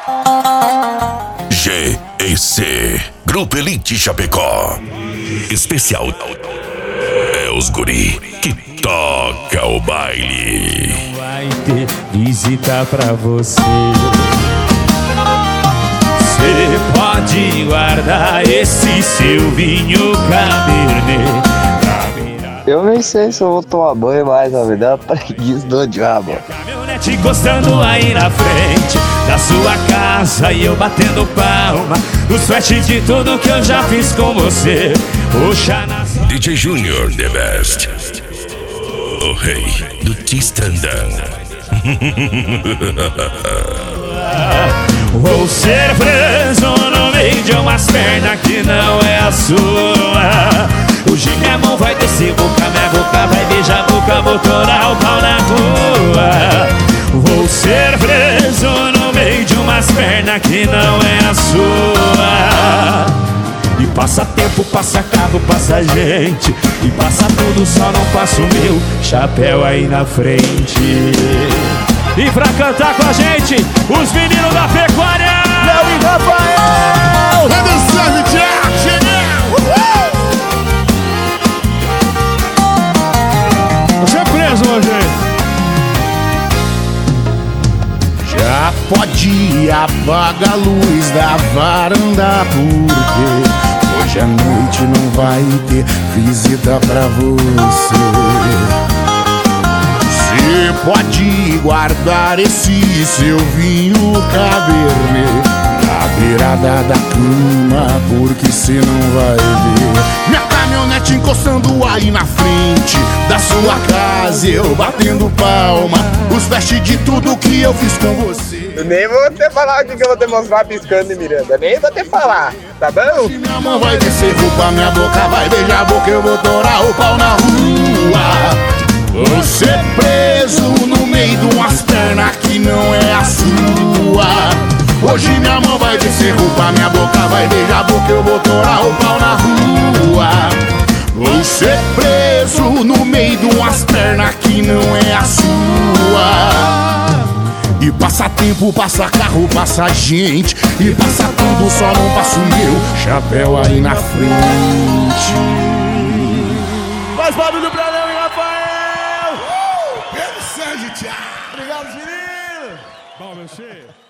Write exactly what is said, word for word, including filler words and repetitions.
G E C Grupo Elite Chapecó. Especial é os guri que toca o baile. Vai ter visita pra você. Você pode guardar esse seu vinho Cabernet. Eu nem sei se eu vou tomar banho mais, na verdade, preguiça do diabo. Caminhonete encostando aí na frente da sua casa e eu batendo palma no sweat de tudo que eu já fiz com você. Puxa na... D J Junior The Best, o rei do Tistandão. Vou ser preso no meio de umas pernas que não é a sua. Hoje minha mão vai descer boca, minha boca vai beijar a boca, vou torar o pau na rua. Vou ser preso no meio de umas pernas que não é a sua. E passa tempo, passa carro, passa gente, e passa tudo, só não passa o meu chapéu aí na frente. E pra cantar com a gente, os meninos da pecuária, Léo e Rafael, Redenção de Arte. Você é preso hoje. Já pode apagar a luz da varanda, porque hoje à noite não vai ter visita pra você. Você pode guardar esse seu vinho Cabernet na beirada da cama, porque cê não vai ver minha caminhonete encostando aí na frente da sua casa, eu batendo palma, os vestes de tudo que eu fiz com você. Eu nem vou ter falar o que eu vou te mostrar piscando em Miranda, nem vou te falar, tá bom? Minha mão vai descer roupa, minha boca vai beijar a boca, eu vou torar o pau na rua. Vou ser preso no meio de umas pernas que não é a sua. Hoje minha mão vai descer roupa, minha boca vai beijar a boca, eu vou torar o pau na rua. Vou ser preso no meio de umas pernas que não é a sua. E passa tempo, passa carro, passa gente, e passa tudo, só não passa o meu chapéu aí na frente. mais barulho pra Léo e Rafael. Uh! Pedro Sérgio, tchau. Obrigado, menino. Bom, meu cheiro.